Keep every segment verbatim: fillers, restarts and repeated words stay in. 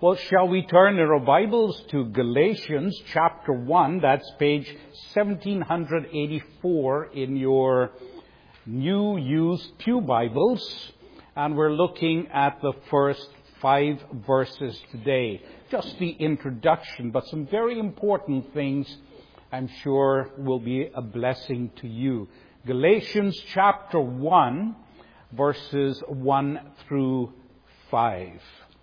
Well, shall we turn our Bibles to Galatians chapter one? That's page seventeen eighty-four in your New Used Pew Bibles. And we're looking at the first five verses today. Just the introduction, but some very important things I'm sure will be a blessing to you. Galatians chapter one, verses one through five.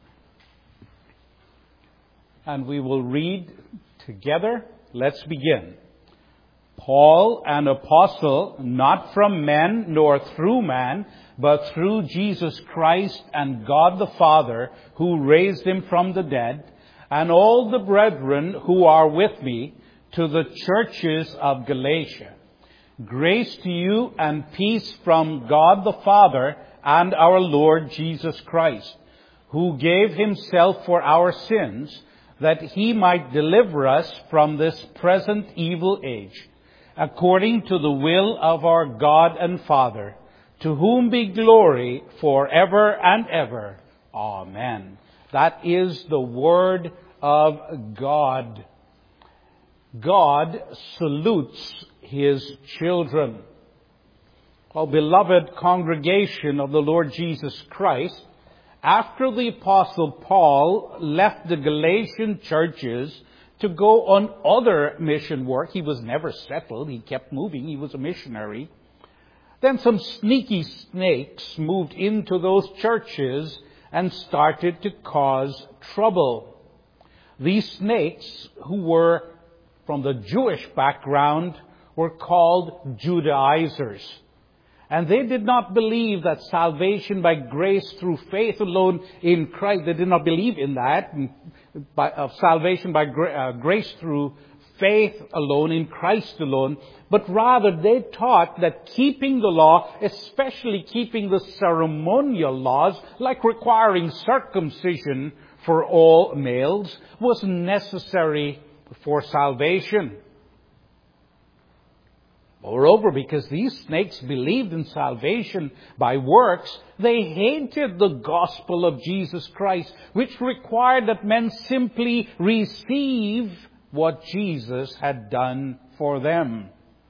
And we will read together. Let's begin. Paul, an apostle, not from men nor through man, but through Jesus Christ and God the Father, who raised him from the dead, and all the brethren who are with me, to the churches of Galatia. Grace to you and peace from God the Father and our Lord Jesus Christ, who gave himself for our sins, that he might deliver us from this present evil age, according to the will of our God and Father, to whom be glory forever and ever. Amen. That is the word of God. God salutes his children. Oh, beloved congregation of the Lord Jesus Christ, after the Apostle Paul left the Galatian churches to go on other mission work, he was never settled, he kept moving, he was a missionary. Then some sneaky snakes moved into those churches and started to cause trouble. These snakes, who were from the Jewish background, were called Judaizers. And they did not believe that salvation by grace through faith alone in Christ. They did not believe in that, by, of salvation by gra- uh, grace through faith alone, in Christ alone. But rather they taught that keeping the law, especially keeping the ceremonial laws, like requiring circumcision for all males, was necessary for salvation. Moreover, because these snakes believed in salvation by works, they hated the gospel of Jesus Christ, which required that men simply receive what Jesus had done for them.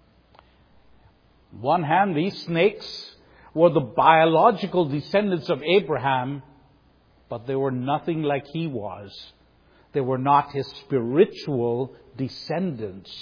On one hand, these snakes were the biological descendants of Abraham, but they were nothing like he was. They were not his spiritual descendants.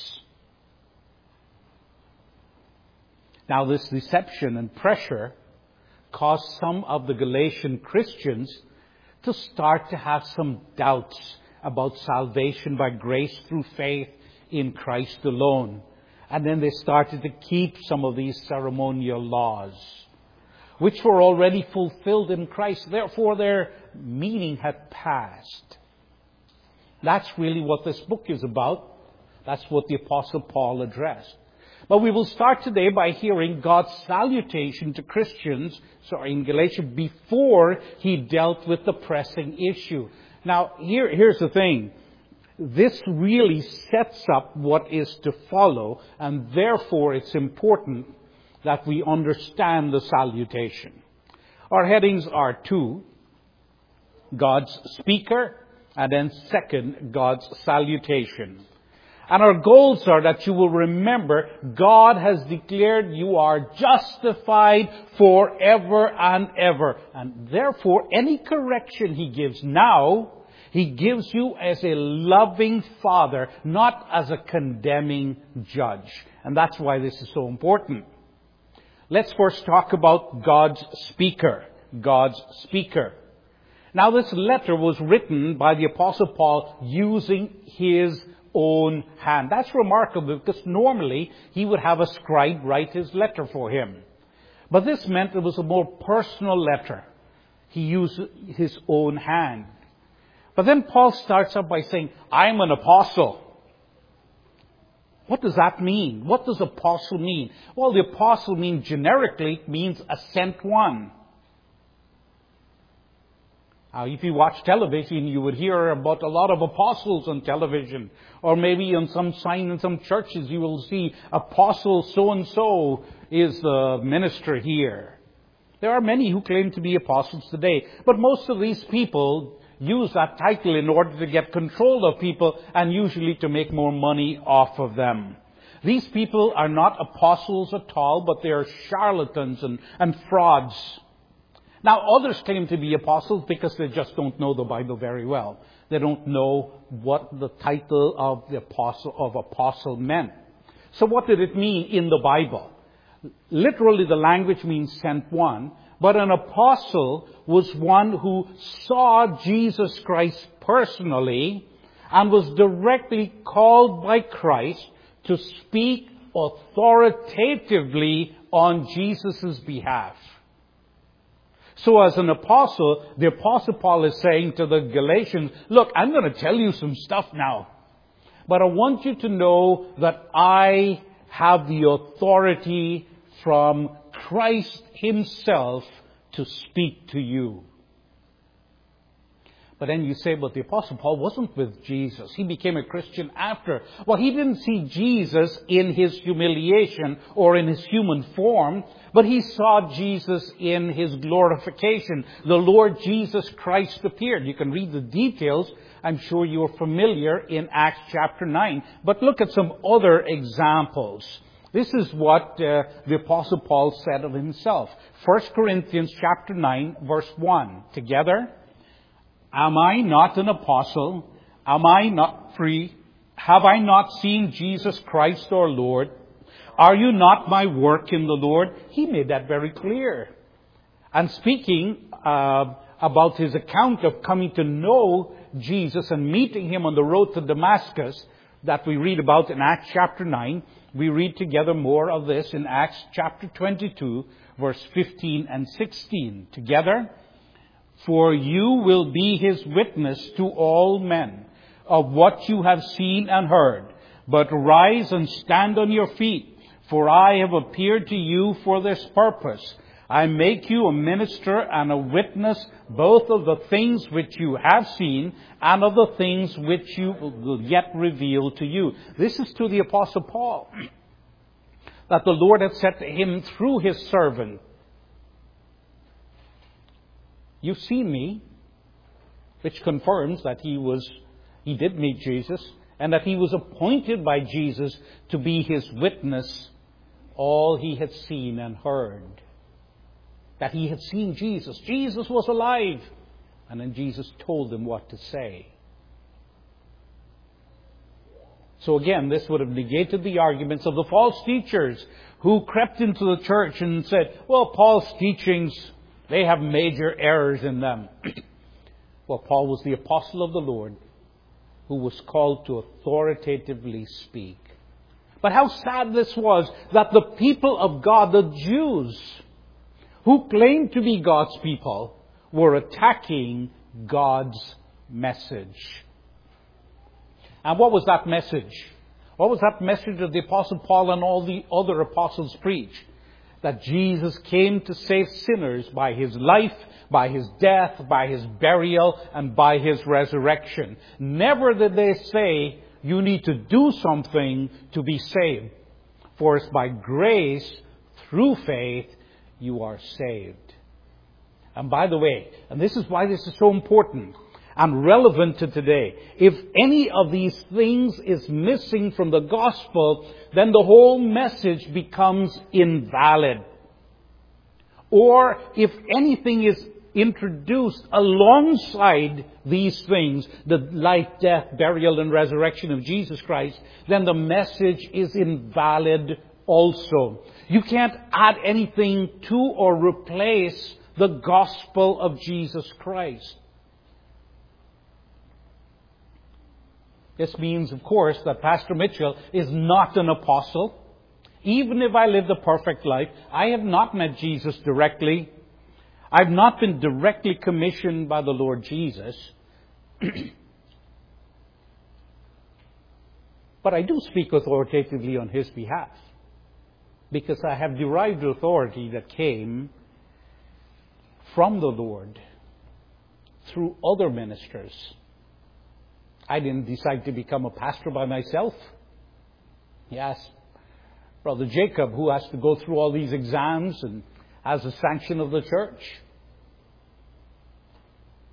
Now, this deception and pressure caused some of the Galatian Christians to start to have some doubts about salvation by grace through faith in Christ alone. And then they started to keep some of these ceremonial laws, which were already fulfilled in Christ. Therefore, their meaning had passed. That's really what this book is about. That's what the Apostle Paul addressed. But we will start today by hearing God's salutation to Christians, sorry, in Galatia, before he dealt with the pressing issue. Now, here, here's the thing. This really sets up what is to follow, and therefore it's important that we understand the salutation. Our headings are two, God's speaker, and then second, God's salutation. And our goals are that you will remember God has declared you are justified forever and ever. And therefore, any correction he gives now, he gives you as a loving father, not as a condemning judge. And that's why this is so important. Let's first talk about God's speaker. God's speaker. Now, this letter was written by the Apostle Paul using his own hand. That's remarkable because normally he would have a scribe write his letter for him. But this meant it was a more personal letter. He used his own hand. But then Paul starts up by saying, I'm an apostle. What does that mean? What does apostle mean? Well, the apostle means generically means a sent one. Now, if you watch television, you would hear about a lot of apostles on television. Or maybe on some sign in some churches, you will see apostle so-and-so is the minister here. There are many who claim to be apostles today. But most of these people use that title in order to get control of people and usually to make more money off of them. These people are not apostles at all, but they are charlatans and, and frauds. Now, others claim to be apostles because they just don't know the Bible very well. They don't know what the title of the apostle of apostle meant. So what did it mean in the Bible? Literally, the language means sent one, but an apostle was one who saw Jesus Christ personally and was directly called by Christ to speak authoritatively on Jesus' behalf. So as an apostle, the Apostle Paul is saying to the Galatians, look, I'm going to tell you some stuff now, but I want you to know that I have the authority from Christ himself to speak to you. But then you say, but the Apostle Paul wasn't with Jesus. He became a Christian after. Well, he didn't see Jesus in his humiliation or in his human form, but he saw Jesus in his glorification. The Lord Jesus Christ appeared. You can read the details. I'm sure you're familiar in Acts chapter nine. But look at some other examples. This is what uh, the Apostle Paul said of himself. First Corinthians chapter nine, verse one. Together. Am I not an apostle? Am I not free? Have I not seen Jesus Christ our Lord? Are you not my work in the Lord? He made that very clear. And speaking uh, about his account of coming to know Jesus and meeting him on the road to Damascus that we read about in Acts chapter nine, we read together more of this in Acts chapter twenty-two, verse fifteen and sixteen. Together. For you will be his witness to all men of what you have seen and heard. But rise and stand on your feet, for I have appeared to you for this purpose. I make you a minister and a witness both of the things which you have seen and of the things which you will yet reveal to you. This is to the Apostle Paul, that the Lord had said to him through his servant, you've seen me, which confirms that he was, he did meet Jesus, and that he was appointed by Jesus to be his witness, all he had seen and heard. That he had seen Jesus. Jesus was alive. And then Jesus told him what to say. So again, this would have negated the arguments of the false teachers who crept into the church and said, well, Paul's teachings, they have major errors in them. Well, Paul was the apostle of the Lord who was called to authoritatively speak. But how sad this was that the people of God, the Jews, who claimed to be God's people, were attacking God's message. And what was that message? What was that message that the Apostle Paul and all the other apostles preached? That Jesus came to save sinners by his life, by his death, by his burial, and by his resurrection. Never did they say, you need to do something to be saved. For it's by grace, through faith, you are saved. And by the way, and this is why this is so important and relevant to today, if any of these things is missing from the gospel, then the whole message becomes invalid. Or if anything is introduced alongside these things, the life, death, burial, and resurrection of Jesus Christ, then the message is invalid also. You can't add anything to or replace the gospel of Jesus Christ. This means, of course, that Pastor Mitchell is not an apostle. Even if I lived a perfect life, I have not met Jesus directly. I've not been directly commissioned by the Lord Jesus. But I do speak authoritatively on his behalf, because I have derived authority that came from the Lord through other ministers. I didn't decide to become a pastor by myself. He asked Brother Jacob, who has to go through all these exams and has the sanction of the church.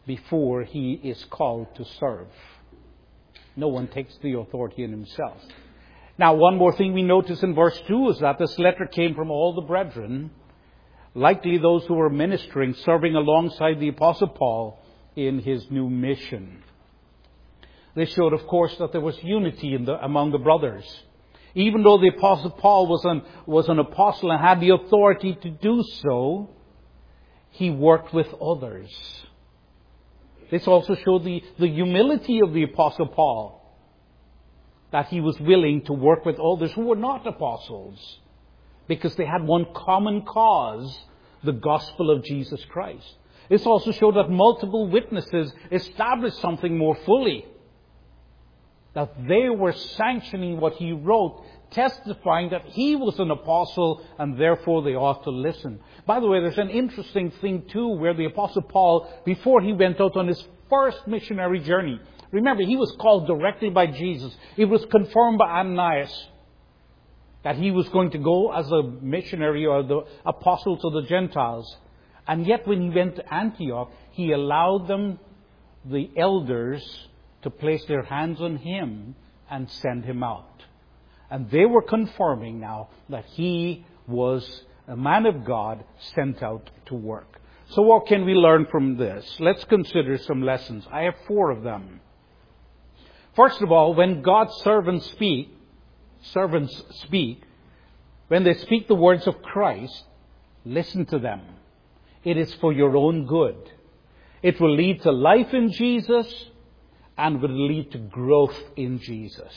before he is called to serve. No one takes the authority in himself. Now, one more thing we notice in verse two is that this letter came from all the brethren, likely those who were ministering, serving alongside the Apostle Paul in his new mission. This showed, of course, that there was unity in the, among the brothers. Even though the Apostle Paul was an, was an apostle and had the authority to do so, he worked with others. This also showed the, the humility of the Apostle Paul, that he was willing to work with others who were not apostles, because they had one common cause, the gospel of Jesus Christ. This also showed that multiple witnesses established something more fully, that they were sanctioning what he wrote, testifying that he was an apostle and therefore they ought to listen. By the way, there's an interesting thing too, where the Apostle Paul, before he went out on his first missionary journey, remember, he was called directly by Jesus. It was confirmed by Ananias that he was going to go as a missionary or the apostle to the Gentiles. And yet when he went to Antioch, he allowed them, the elders, to place their hands on him and send him out. And they were confirming now that he was a man of God sent out to work. So what can we learn from this? Let's consider some lessons. I have four of them. First of all, when God's servants speak, servants speak, when they speak the words of Christ, listen to them. It is for your own good. It will lead to life in Jesus and will lead to growth in Jesus.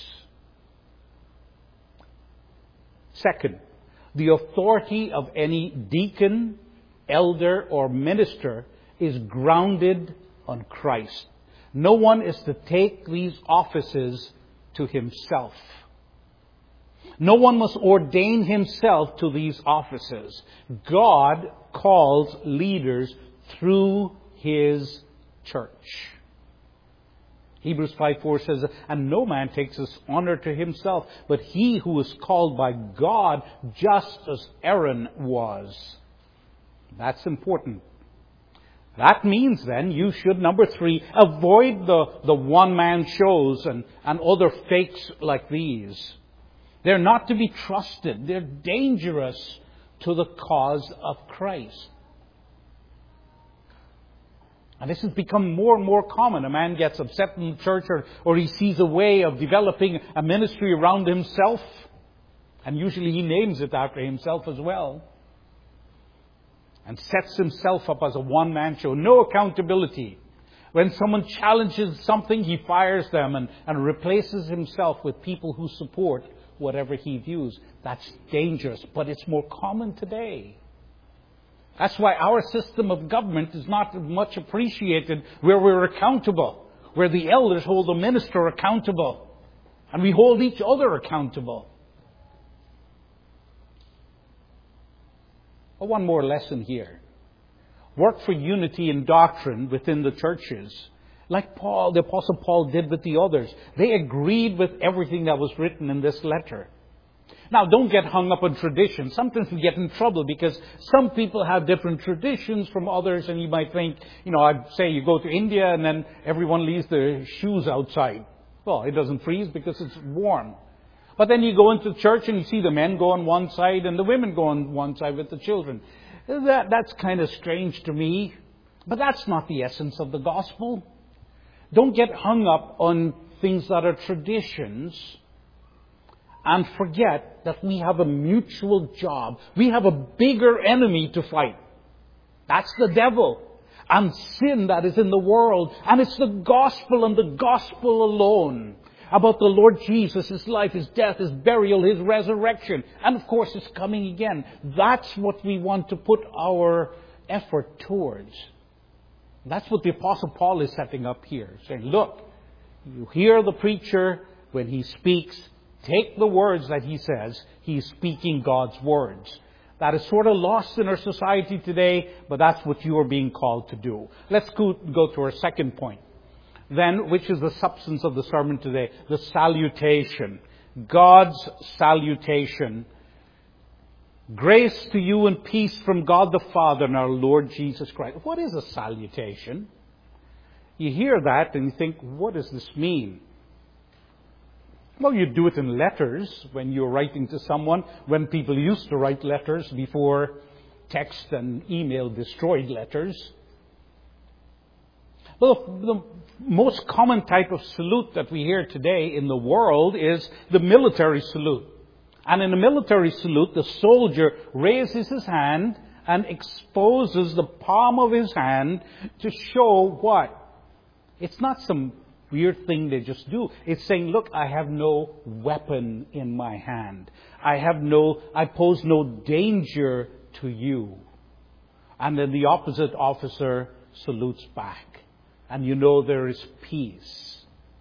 Second, the authority of any deacon, elder, or minister is grounded on Christ. No one is to take these offices to himself. No one must ordain himself to these offices. God calls leaders through his church. Hebrews five four says, and no man takes this honor to himself, but he who is called by God, just as Aaron was. That's important. That means then you should, number three, avoid the, the one-man shows and, and other fakes like these. They're not to be trusted. They're dangerous to the cause of Christ. And this has become more and more common. A man gets upset in the church, or, or he sees a way of developing a ministry around himself. And usually he names it after himself as well. And sets himself up as a one-man show. No accountability. When someone challenges something, he fires them and, and replaces himself with people who support whatever he views. That's dangerous, but it's more common today. That's why our system of government is not much appreciated, where we're accountable, where the elders hold the minister accountable, and we hold each other accountable. Well, one more lesson here. Work for unity in doctrine within the churches, like Paul, the Apostle Paul did with the others. They agreed with everything that was written in this letter. Now, don't get hung up on tradition. Sometimes we get in trouble because some people have different traditions from others, and you might think, you know, I'd say you go to India and then everyone leaves their shoes outside. Well, it doesn't freeze because it's warm. But then you go into church and you see the men go on one side and the women go on one side with the children. That, that's kind of strange to me. But that's not the essence of the gospel. Don't get hung up on things that are traditions and forget that we have a mutual job. We have a bigger enemy to fight. That's the devil and sin that is in the world. And it's the gospel and the gospel alone about the Lord Jesus, His life, His death, His burial, His resurrection, and of course His coming again. That's what we want to put our effort towards. That's what the Apostle Paul is setting up here, saying, look, you hear the preacher when he speaks, take the words that he says. He's speaking God's words. That is sort of lost in our society today, but that's what you are being called to do. Let's go, go to our second point. Then, which is the substance of the sermon today, the salutation. God's salutation. Grace to you and peace from God the Father and our Lord Jesus Christ. What is a salutation? You hear that and you think, what does this mean? Well, you do it in letters when you're writing to someone, when people used to write letters before text and email destroyed letters. Well, the most common type of salute that we hear today in the world is the military salute. And in a military salute, the soldier raises his hand and exposes the palm of his hand to show what? It's not some weird thing they just do. It's saying, look, I have no weapon in my hand. I have no, I pose no danger to you. And then the opposite officer salutes back. And you know there is peace.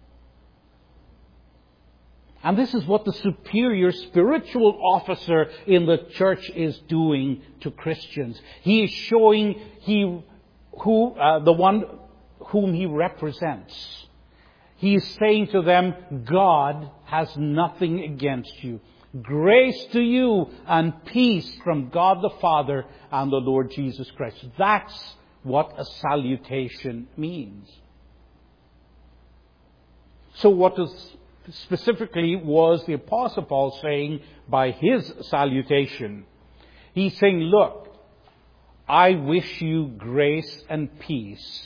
And this is what the superior spiritual officer in the church is doing to Christians. He is showing he, who, uh, the one whom he represents. He is saying to them, God has nothing against you. Grace to you and peace from God the Father and the Lord Jesus Christ. That's what a salutation means. So what does specifically was the Apostle Paul saying by his salutation? He's saying, look, I wish you grace and peace.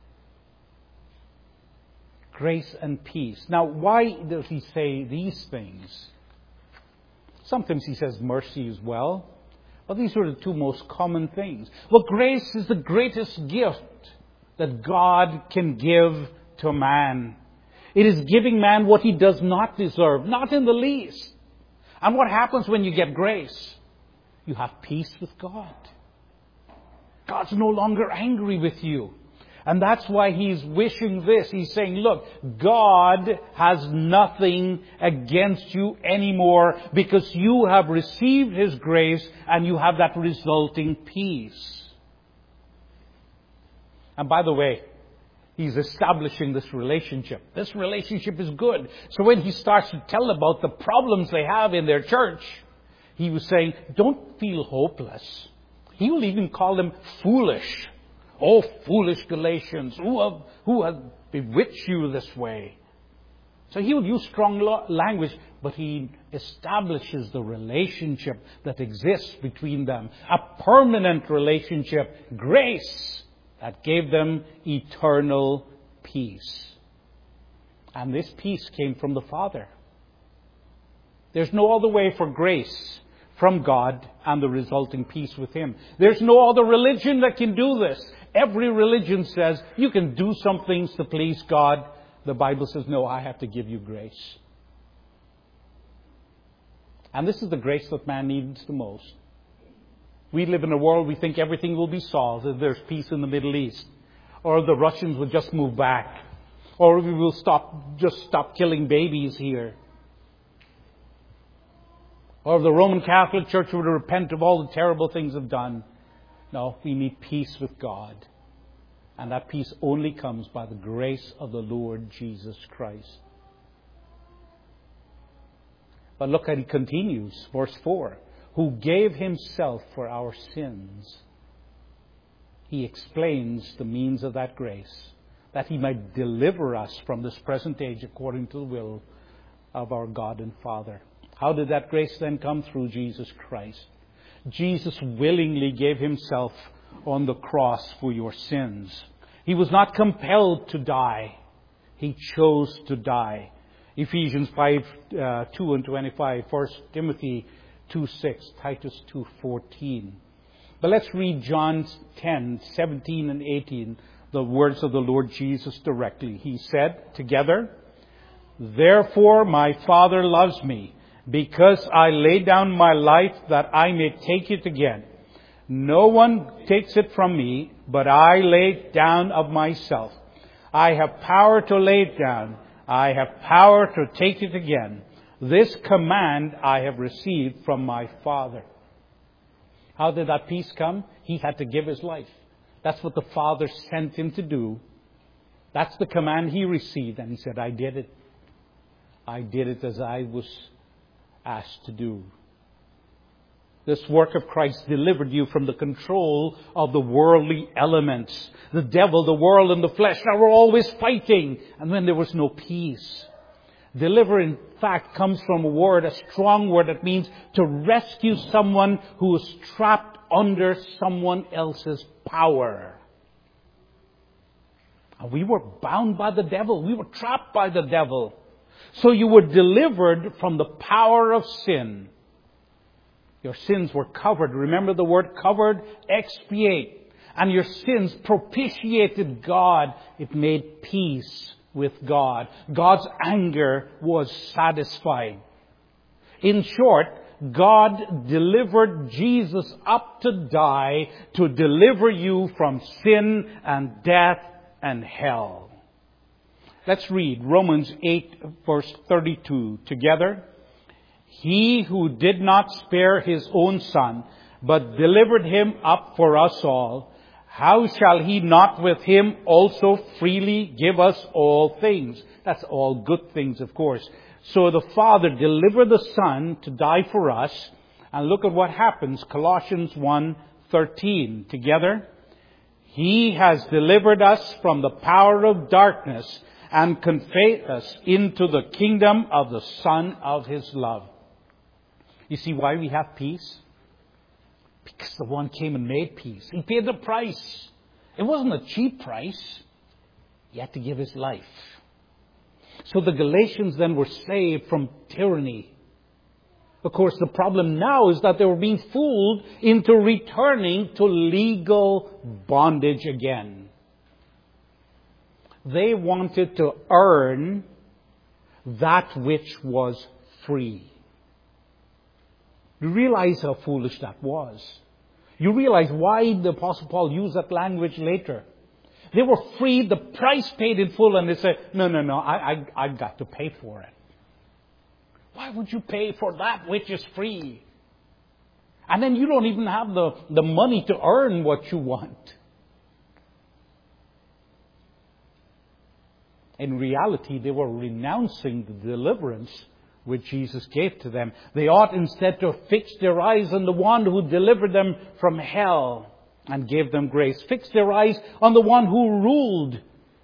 Grace and peace. Now, why does he say these things? Sometimes he says mercy as well. Well, these are the two most common things. Well, grace is the greatest gift that God can give to man. It is giving man what he does not deserve, not in the least. And what happens when you get grace? You have peace with God. God's no longer angry with you. And that's why he's wishing this. He's saying, look, God has nothing against you anymore because you have received his grace and you have that resulting peace. And by the way, he's establishing this relationship. This relationship is good. So when he starts to tell about the problems they have in their church, he was saying, don't feel hopeless. He will even call them foolish. Oh, foolish Galatians, who have, who have bewitched you this way? So he will use strong language, but he establishes the relationship that exists between them. A permanent relationship, grace, that gave them eternal peace. And this peace came from the Father. There's no other way for grace from God and the resulting peace with him. There's no other religion that can do this. Every religion says you can do some things to please God. The Bible says, no, I have to give you grace. And this is the grace that man needs the most. We live in a world we think everything will be solved if there's peace in the Middle East. Or the Russians will just move back. Or we will stop, just stop killing babies here. Or the Roman Catholic Church would repent of all the terrible things they've done. No, we need peace with God. And that peace only comes by the grace of the Lord Jesus Christ. But look how he continues, verse four. Who gave himself for our sins. He explains the means of that grace, that he might deliver us from this present age according to the will of our God and Father. How did that grace then come? Through Jesus Christ. Jesus willingly gave himself on the cross for your sins. He was not compelled to die. He chose to die. Ephesians five, uh, two and twenty-five, First Timothy two six, Titus two fourteen. But let's read John ten, seventeen and eighteen, the words of the Lord Jesus directly. He said together, therefore my Father loves me, because I lay down my life that I may take it again. No one takes it from me, but I lay it down of myself. I have power to lay it down. I have power to take it again. This command I have received from my Father. How did that peace come? He had to give his life. That's what the Father sent him to do. That's the command he received. And he said, I did it. I did it as I was asked to do. This work of Christ delivered you from the control of the worldly elements. The devil, the world, and the flesh. Now we're always fighting. And when there was no peace. Deliver, in fact, comes from a word, a strong word that means to rescue someone who is trapped under someone else's power. And we were bound by the devil. We were trapped by the devil. So you were delivered from the power of sin. Your sins were covered. Remember the word covered? Expiate. And your sins propitiated God. It made peace with God. God's anger was satisfied. In short, God delivered Jesus up to die to deliver you from sin and death and hell. Let's read Romans eight verse thirty-two together. He who did not spare his own son, but delivered him up for us all, how shall he not with him also freely give us all things? That's all good things, of course. So the Father delivered the Son to die for us. And look at what happens. Colossians one thirteen. Together. He has delivered us from the power of darkness and conveyed us into the kingdom of the Son of His love. You see why we have peace? Because the one came and made peace. He paid the price. It wasn't a cheap price. He had to give His life. So the Galatians then were saved from tyranny. Of course, the problem now is that they were being fooled into returning to legal bondage again. They wanted to earn that which was free. You realize how foolish that was. You realize why the Apostle Paul used that language later. They were freed, the price paid in full, and they said, no, no, no, I, I, I've got to pay for it. Why would you pay for that which is free? And then you don't even have the, the money to earn what you want. In reality, they were renouncing the deliverance which Jesus gave to them. They ought instead to fix their eyes on the one who delivered them from hell and gave them grace. Fix their eyes on the one who ruled.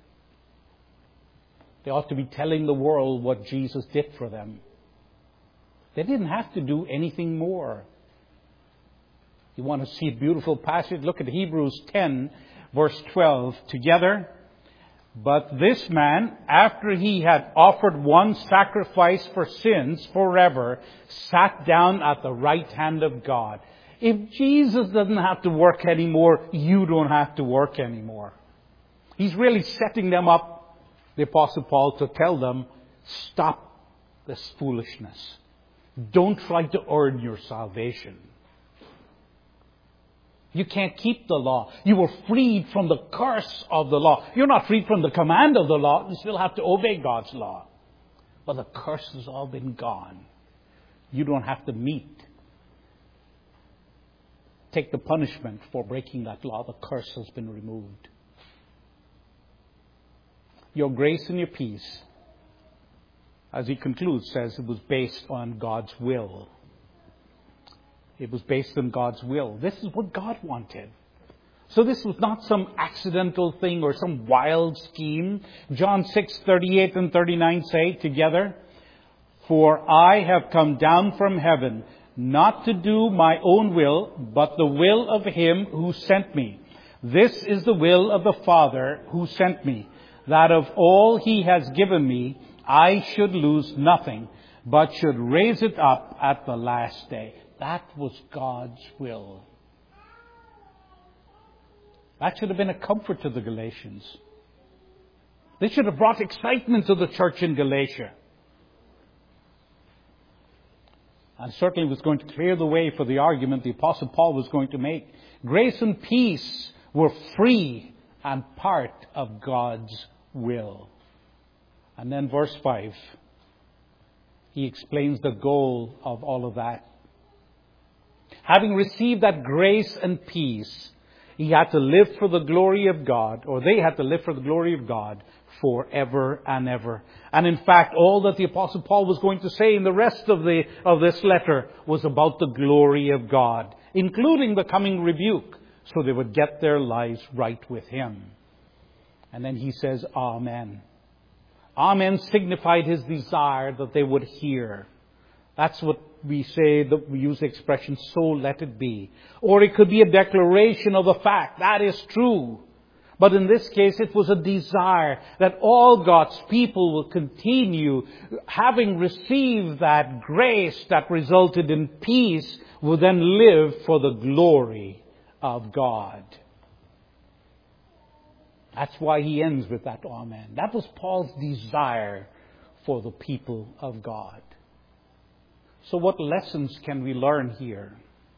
They ought to be telling the world what Jesus did for them. They didn't have to do anything more. You want to see a beautiful passage? Look at Hebrews ten, verse twelve. Together. But this man, after he had offered one sacrifice for sins forever, sat down at the right hand of God. If Jesus doesn't have to work anymore, you don't have to work anymore. He's really setting them up, the Apostle Paul, to tell them, stop this foolishness. Don't try to earn your salvation. You can't keep the law. You were freed from the curse of the law. You're not freed from the command of the law. You still have to obey God's law. But the curse has all been gone. You don't have to meet. Take the punishment for breaking that law. The curse has been removed. Your grace and your peace, as he concludes, says it was based on God's will. It was based on God's will. This is what God wanted. So this was not some accidental thing or some wild scheme. John six thirty-eight and thirty-nine say together, for I have come down from heaven, not to do my own will, but the will of Him who sent me. This is the will of the Father who sent me, that of all He has given me, I should lose nothing, but should raise it up at the last day. That was God's will. That should have been a comfort to the Galatians. This should have brought excitement to the church in Galatia. And certainly was going to clear the way for the argument the Apostle Paul was going to make. Grace and peace were free and part of God's will. And then verse five, he explains the goal of all of that. Having received that grace and peace, He had to live for the glory of God, or they had to live for the glory of God forever and ever. And in fact, all that the Apostle Paul was going to say in the rest of the of this letter was about the glory of God, including the coming rebuke, so they would get their lives right with Him. And then he says, Amen. Amen signified his desire that they would hear. That's what we say, that we use the expression, so let it be. Or it could be a declaration of a fact. That is true. But in this case, it was a desire that all God's people will continue, having received that grace that resulted in peace, will then live for the glory of God. That's why he ends with that Amen. That was Paul's desire for the people of God. So what lessons can we learn here?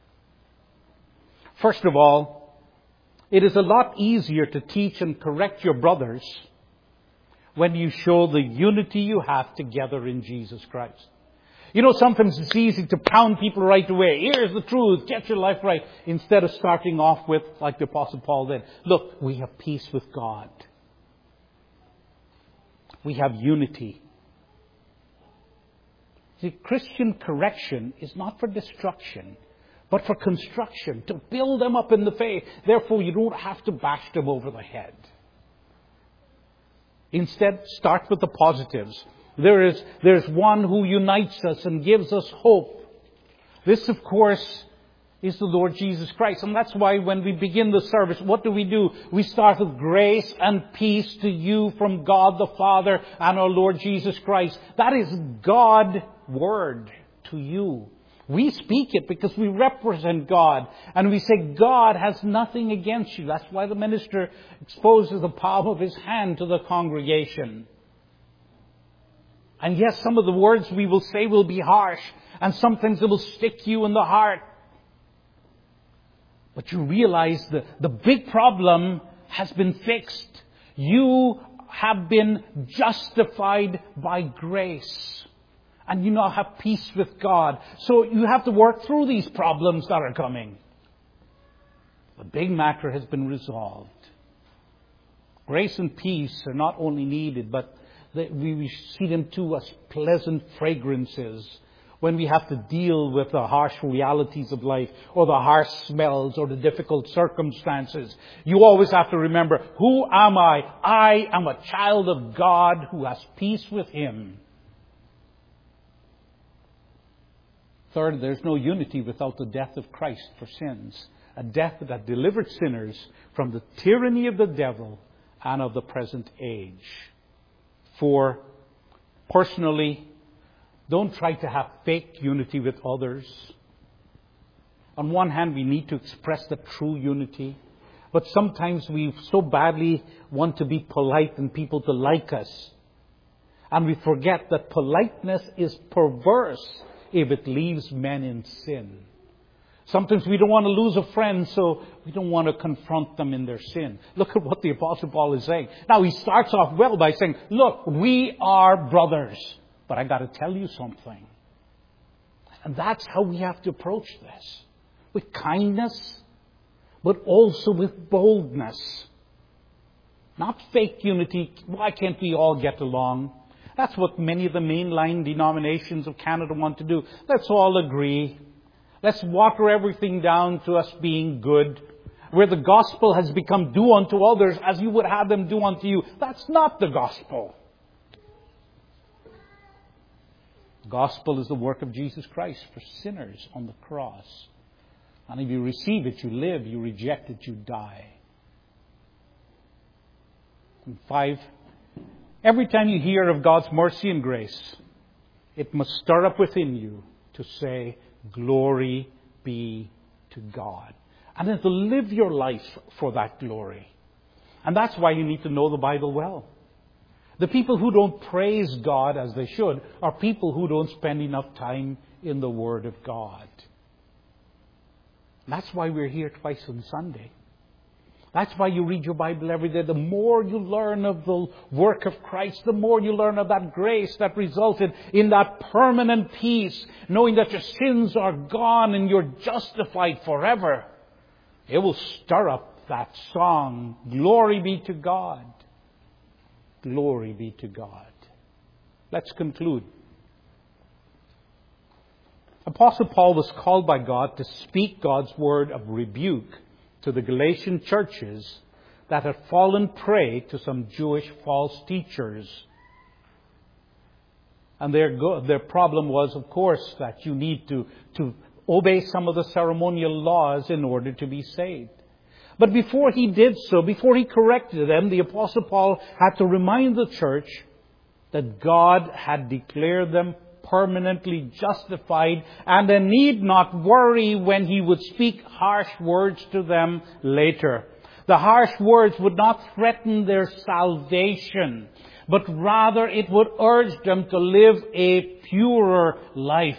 First of all, it is a lot easier to teach and correct your brothers when you show the unity you have together in Jesus Christ. You know, sometimes it's easy to pound people right away. Here's the truth. Get your life right. Instead of starting off with, like the Apostle Paul did, look, we have peace with God. We have unity. See, Christian correction is not for destruction, but for construction, to build them up in the faith. Therefore, you don't have to bash them over the head. Instead, start with the positives. There is, there's one who unites us and gives us hope. This, of course, is the Lord Jesus Christ. And that's why when we begin the service, what do we do? We start with grace and peace to you from God the Father and our Lord Jesus Christ. That is God's word to you. We speak it because we represent God. And we say God has nothing against you. That's why the minister exposes the palm of his hand to the congregation. And yes, some of the words we will say will be harsh. And sometimes it will stick you in the heart. But you realize the, the big problem has been fixed. You have been justified by grace. And you now have peace with God. So you have to work through these problems that are coming. The big matter has been resolved. Grace and peace are not only needed, but we see them too as pleasant fragrances when we have to deal with the harsh realities of life, or the harsh smells, or the difficult circumstances. You always have to remember, who am I? I am a child of God who has peace with Him. Third, there's no unity without the death of Christ for sins. A death that delivered sinners from the tyranny of the devil and of the present age. For, personally, don't try to have fake unity with others. On one hand, we need to express the true unity. But sometimes we so badly want to be polite and people to like us. And we forget that politeness is perverse if it leaves men in sin. Sometimes we don't want to lose a friend, so we don't want to confront them in their sin. Look at what the Apostle Paul is saying. Now, he starts off well by saying, look, we are brothers, but I got to tell you something. And that's how we have to approach this. With kindness, but also with boldness. Not fake unity. Why can't we all get along? That's what many of the mainline denominations of Canada want to do. Let's all agree. Let's water everything down to us being good. Where the gospel has become do unto others as you would have them do unto you. That's not the gospel. The gospel is the work of Jesus Christ for sinners on the cross. And if you receive it, you live. You reject it, you die. And five, every time you hear of God's mercy and grace, it must stir up within you to say, glory be to God. And then to live your life for that glory. And that's why you need to know the Bible well. The people who don't praise God as they should are people who don't spend enough time in the Word of God. And that's why we're here twice on Sunday. That's why you read your Bible every day. The more you learn of the work of Christ, the more you learn of that grace that resulted in that permanent peace, knowing that your sins are gone and you're justified forever. It will stir up that song, Glory be to God. Glory be to God. Let's conclude. Apostle Paul was called by God to speak God's word of rebuke to the Galatian churches that had fallen prey to some Jewish false teachers. And their, go- their problem was, of course, that you need to, to obey some of the ceremonial laws in order to be saved. But before he did so, before he corrected them, the Apostle Paul had to remind the church that God had declared them permanently justified, and they need not worry when he would speak harsh words to them later. The harsh words would not threaten their salvation, but rather it would urge them to live a purer life.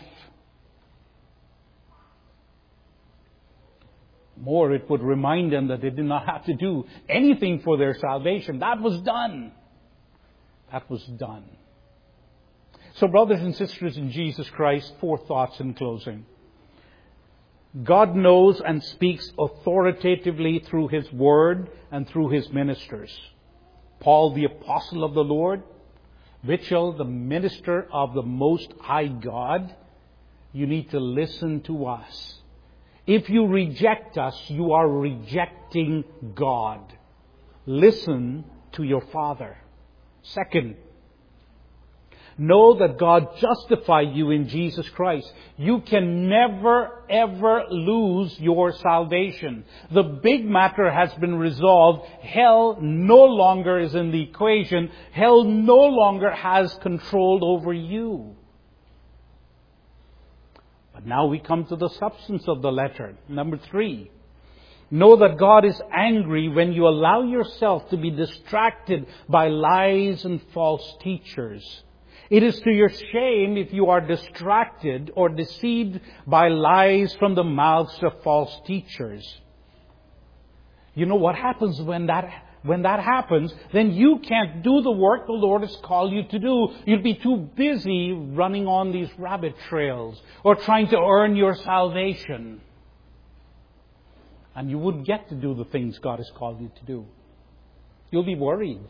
More, it would remind them that they did not have to do anything for their salvation. That was done. That was done. So, brothers and sisters in Jesus Christ, four thoughts in closing. God knows and speaks authoritatively through His Word and through His ministers. Paul, the apostle of the Lord. Mitchell, the minister of the Most High God. You need to listen to us. If you reject us, you are rejecting God. Listen to your Father. Second, know that God justified you in Jesus Christ. You can never, ever lose your salvation. The big matter has been resolved. Hell no longer is in the equation. Hell no longer has control over you. But now we come to the substance of the letter. Number three. Know that God is angry when you allow yourself to be distracted by lies and false teachers. It is to your shame if you are distracted or deceived by lies from the mouths of false teachers. You know what happens when that when that happens? Then you can't do the work the Lord has called you to do. You'll be too busy running on these rabbit trails or trying to earn your salvation. And you wouldn't get to do the things God has called you to do. You'll be worried.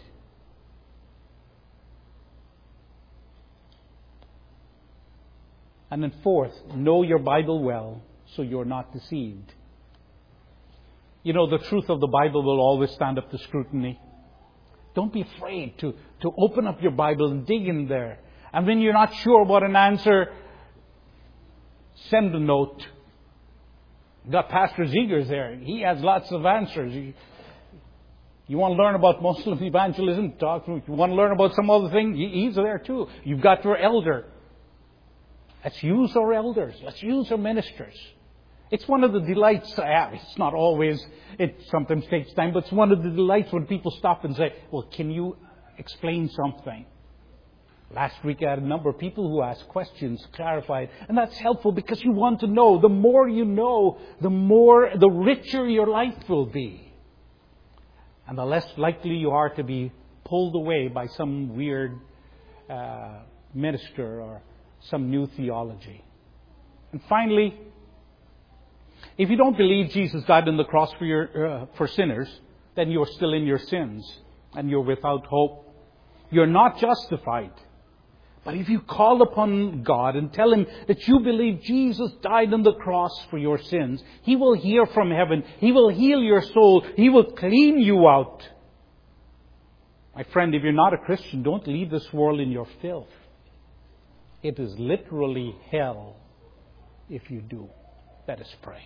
And then fourth, know your Bible well so you're not deceived. You know, the truth of the Bible will always stand up to scrutiny. Don't be afraid to, to open up your Bible and dig in there. And when you're not sure about an answer, send a note. You've got Pastor Zegers there. He has lots of answers. You, you want to learn about Muslim evangelism? Talk to him. You want to learn about some other thing? He, he's there too. You've got your elder. Let's use our elders. Let's use our ministers. It's one of the delights I have. It's not always, it sometimes takes time, but it's one of the delights when people stop and say, well, can you explain something? Last week I had a number of people who asked questions, clarified, and that's helpful because you want to know. The more you know, the more, the richer your life will be. And the less likely you are to be pulled away by some weird uh, minister or some new theology. And finally, if you don't believe Jesus died on the cross for your uh, for sinners, then you're still in your sins and you're without hope. You're not justified. But if you call upon God and tell Him that you believe Jesus died on the cross for your sins, He will hear from heaven. He will heal your soul. He will clean you out. My friend, if you're not a Christian, don't leave this world in your filth. It is literally hell if you do. Let us pray.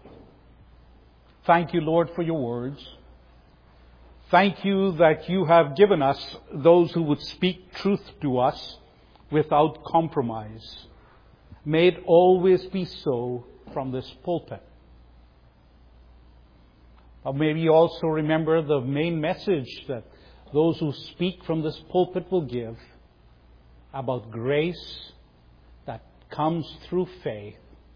Thank you, Lord, for your words. Thank you that you have given us those who would speak truth to us without compromise. May it always be so from this pulpit. But may we also remember the main message that those who speak from this pulpit will give about grace that comes through faith.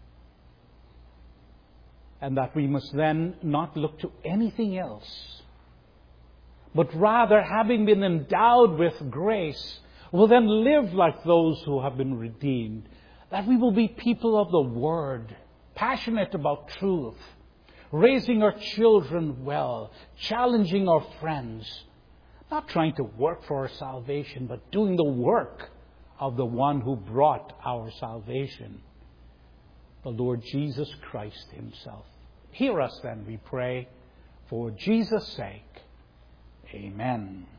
And that we must then not look to anything else, but rather, having been endowed with grace, will then live like those who have been redeemed. That we will be people of the Word, passionate about truth, raising our children well, challenging our friends, not trying to work for our salvation, but doing the work of the one who brought our salvation, the Lord Jesus Christ himself. Hear us then, we pray, for Jesus' sake. Amen.